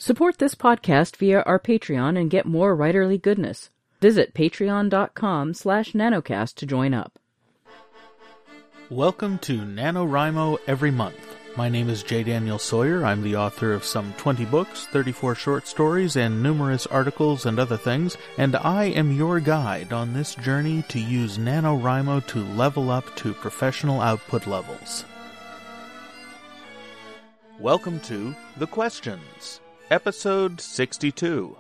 Support this podcast via our Patreon and get more writerly goodness. Visit patreon.com/nanocast to join up. Welcome to NaNoWriMo Every Month. My name is J. Daniel Sawyer. I'm the author of some 20 books, 34 short stories, and numerous articles and other things, and I am your guide on this journey to use NaNoWriMo to level up to professional output levels. Welcome to The Questions, Episode 62.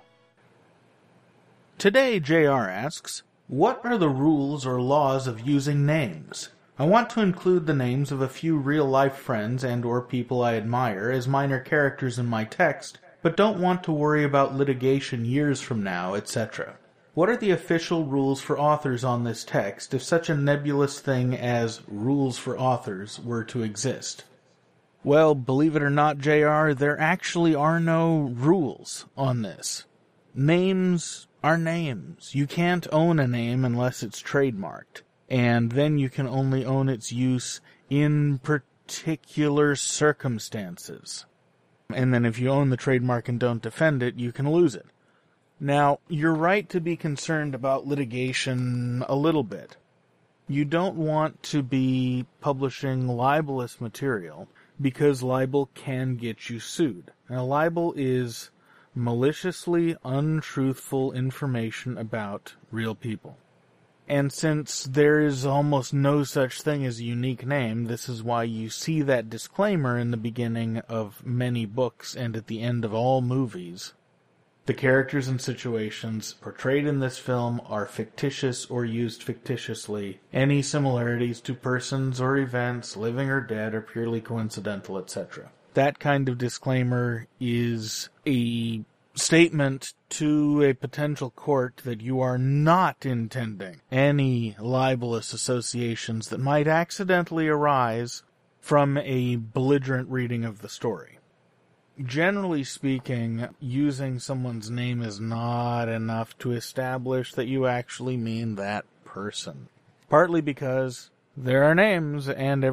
Today, JR asks, what are the rules or laws of using names? I want to include the names of a few real-life friends and or people I admire as minor characters in my text, but don't want to worry about litigation years from now, etc. What are the official rules for authors on this text if such a nebulous thing as rules for authors were to exist? Well, believe it or not, JR, there actually are no rules on this. Names are names. You can't own a name unless it's trademarked. And then you can only own its use in particular circumstances. And then if you own the trademark and don't defend it, you can lose it. Now, you're right to be concerned about litigation a little bit. You don't want to be publishing libelous material because libel can get you sued. Now, libel is maliciously untruthful information about real people. And since there is almost no such thing as a unique name, this is why you see that disclaimer in the beginning of many books and at the end of all movies. The characters and situations portrayed in this film are fictitious or used fictitiously. Any similarities to persons or events, living or dead, are purely coincidental, etc. That kind of disclaimer is a statement to a potential court that you are not intending any libelous associations that might accidentally arise from a belligerent reading of the story. Generally speaking, using someone's name is not enough to establish that you actually mean that person. Partly because there are names and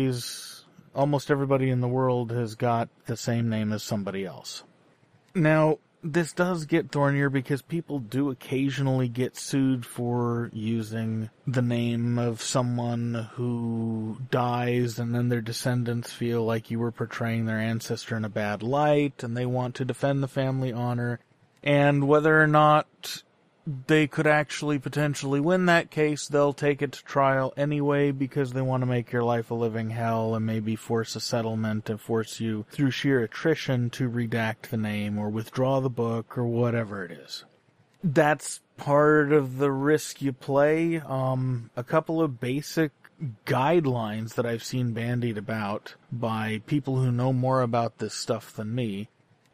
almost everybody in the world has got the same name as somebody else. Now, this does get thornier because people do occasionally get sued for using the name of someone who dies, and then their descendants feel like you were portraying their ancestor in a bad light, and they want to defend the family honor. And whether or not they could actually potentially win that case, they'll take it to trial anyway because they want to make your life a living hell and maybe force a settlement and force you through sheer attrition to redact the name or withdraw the book or whatever it is. That's part of the risk you play. A couple of basic guidelines that I've seen bandied about by people who know more about this stuff than me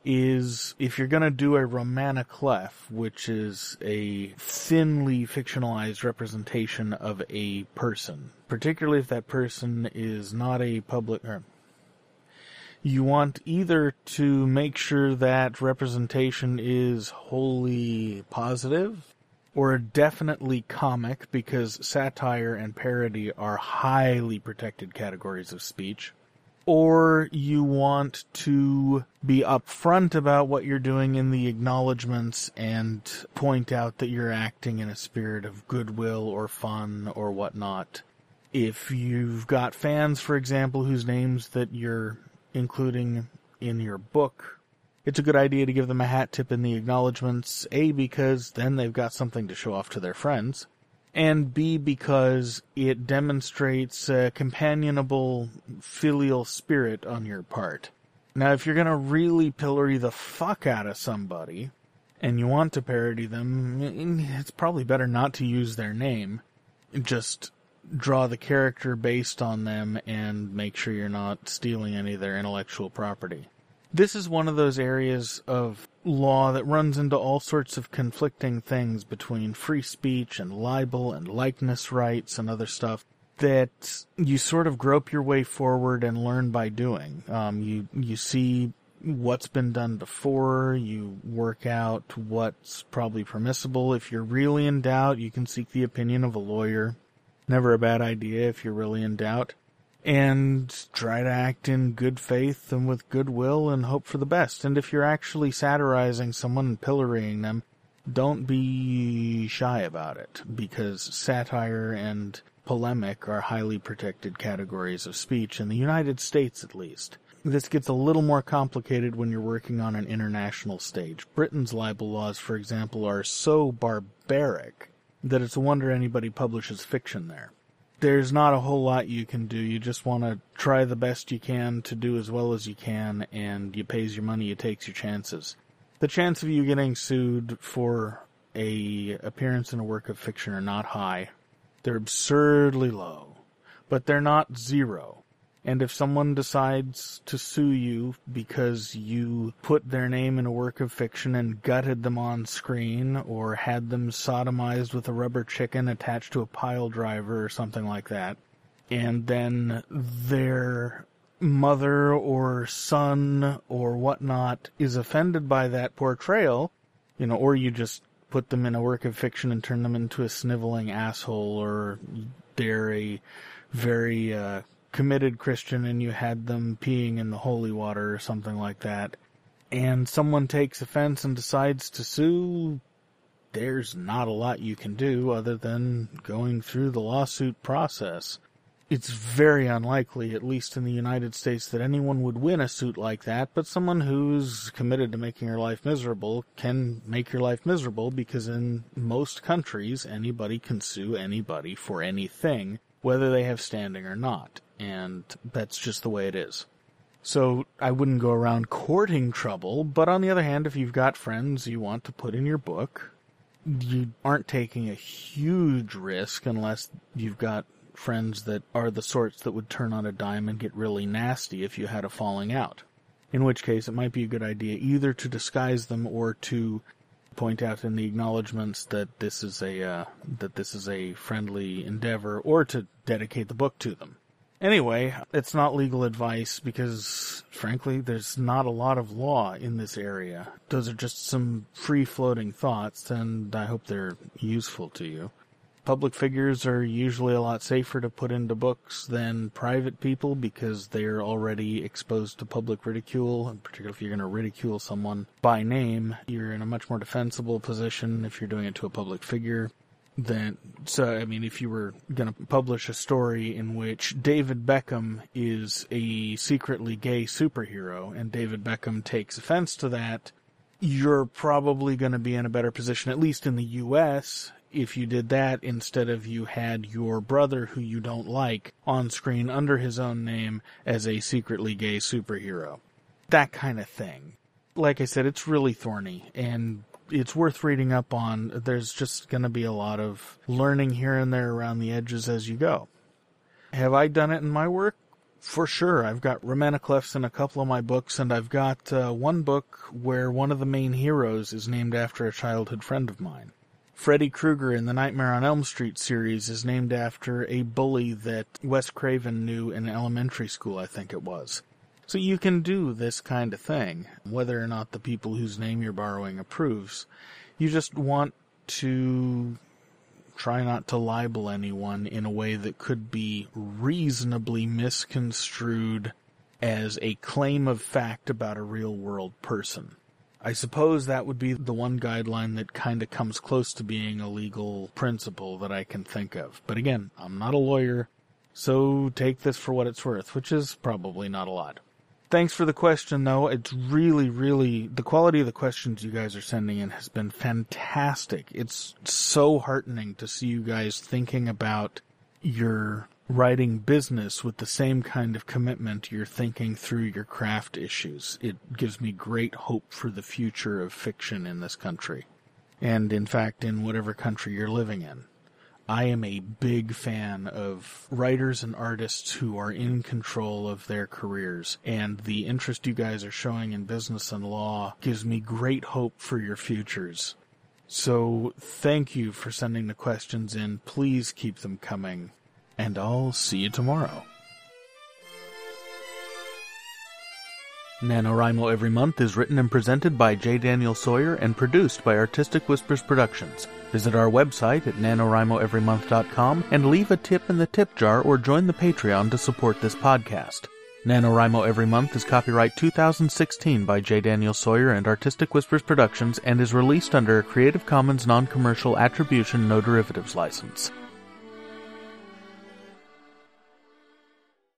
is if you're going to do a romaniclef, which is a thinly fictionalized representation of a person, particularly if that person is not a public, you want either to make sure that representation is wholly positive or definitely comic, because satire and parody are highly protected categories of speech. Or you want to be upfront about what you're doing in the acknowledgments and point out that you're acting in a spirit of goodwill or fun or whatnot. If you've got fans, for example, whose names that you're including in your book, it's a good idea to give them a hat tip in the acknowledgments, A, because then they've got something to show off to their friends, and B, because it demonstrates a companionable filial spirit on your part. Now, if you're going to really pillory the fuck out of somebody, and you want to parody them, it's probably better not to use their name. Just draw the character based on them and make sure you're not stealing any of their intellectual property. This is one of those areas of law that runs into all sorts of conflicting things between free speech and libel and likeness rights and other stuff that you sort of grope your way forward and learn by doing. You see what's been done before, you work out what's probably permissible. If you're really in doubt, you can seek the opinion of a lawyer. Never a bad idea if you're really in doubt. and try to act in good faith and with goodwill and hope for the best. And if you're actually satirizing someone and pillorying them, don't be shy about it, because satire and polemic are highly protected categories of speech, in the United States at least. This gets a little more complicated when you're working on an international stage. Britain's libel laws, for example, are so barbaric that it's a wonder anybody publishes fiction there. There's not a whole lot you can do. You just want to try the best you can to do as well as you can, and you pays your money, you takes your chances. The chance of you getting sued for a appearance in a work of fiction are not high. They're absurdly low, but they're not zero. And if someone decides to sue you because you put their name in a work of fiction and gutted them on screen, or had them sodomized with a rubber chicken attached to a pile driver or something like that, and then their mother or son or whatnot is offended by that portrayal, or you just put them in a work of fiction and turn them into a sniveling asshole, or they're a very committed Christian and you had them peeing in the holy water or something like that, and someone takes offense and decides to sue, there's not a lot you can do other than going through the lawsuit process. It's very unlikely, at least in the United States, that anyone would win a suit like that, but someone who's committed to making your life miserable can make your life miserable, because in most countries, anybody can sue anybody for anything, whether they have standing or not, and that's just the way it is. So I wouldn't go around courting trouble, but on the other hand, if you've got friends you want to put in your book, you aren't taking a huge risk unless you've got friends that are the sorts that would turn on a dime and get really nasty if you had a falling out. In which case, it might be a good idea either to disguise them or to point out in the acknowledgments that this is a friendly endeavor, or to dedicate the book to them. Anyway, it's not legal advice because, frankly, there's not a lot of law in this area. Those are just some free-floating thoughts, and I hope they're useful to you. Public figures are usually a lot safer to put into books than private people because they're already exposed to public ridicule, and particularly if you're going to ridicule someone by name, you're in a much more defensible position if you're doing it to a public figure. If you were going to publish a story in which David Beckham is a secretly gay superhero and David Beckham takes offense to that, you're probably going to be in a better position, at least in the U.S., if you did that instead of you had your brother who you don't like on screen under his own name as a secretly gay superhero. That kind of thing. Like I said, it's really thorny, and it's worth reading up on. There's just going to be a lot of learning here and there around the edges as you go. Have I done it in my work? For sure. I've got romaniclefs in a couple of my books, and I've got one book where one of the main heroes is named after a childhood friend of mine. Freddy Krueger in the Nightmare on Elm Street series is named after a bully that Wes Craven knew in elementary school, I think it was. So you can do this kind of thing, whether or not the people whose name you're borrowing approves. You just want to try not to libel anyone in a way that could be reasonably misconstrued as a claim of fact about a real-world person. I suppose that would be the one guideline that kind of comes close to being a legal principle that I can think of. But again, I'm not a lawyer, so take this for what it's worth, which is probably not a lot. Thanks for the question, though. It's really, the quality of the questions you guys are sending in has been fantastic. It's so heartening to see you guys thinking about your writing business with the same kind of commitment you're thinking through your craft issues. It gives me great hope for the future of fiction in this country. And, in fact, in whatever country you're living in. I am a big fan of writers and artists who are in control of their careers, and the interest you guys are showing in business and law gives me great hope for your futures. So thank you for sending the questions in. Please keep them coming, and I'll see you tomorrow. NaNoWriMo Every Month is written and presented by J. Daniel Sawyer and produced by Artistic Whispers Productions. Visit our website at nanowrimoeverymonth.com and leave a tip in the tip jar or join the Patreon to support this podcast. NaNoWriMo Every Month is copyright 2016 by J. Daniel Sawyer and Artistic Whispers Productions and is released under a Creative Commons Non-Commercial Attribution No Derivatives license.